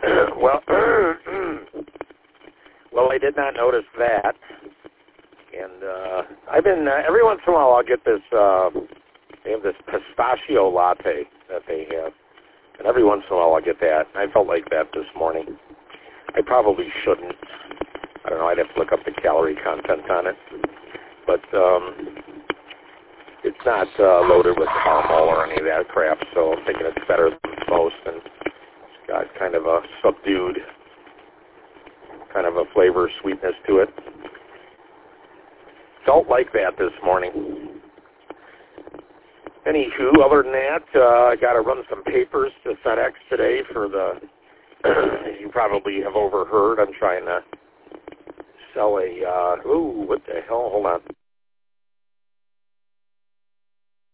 well, well, I did not notice that. And I've been, every once in a while I'll get this, they have this pistachio latte that they have. And every once in a while I'll get that. I felt like that this morning. I probably shouldn't. I don't know, I'd have to look up the calorie content on it. But it's not loaded with caramel or any of that crap, so I'm thinking it's better than most. And it's got kind of a subdued, kind of a flavor sweetness to it. Felt like that this morning. Anywho, other than that, I got to run some papers to FedEx today for the, as you probably have overheard, I'm trying to sell a, what the hell, hold on.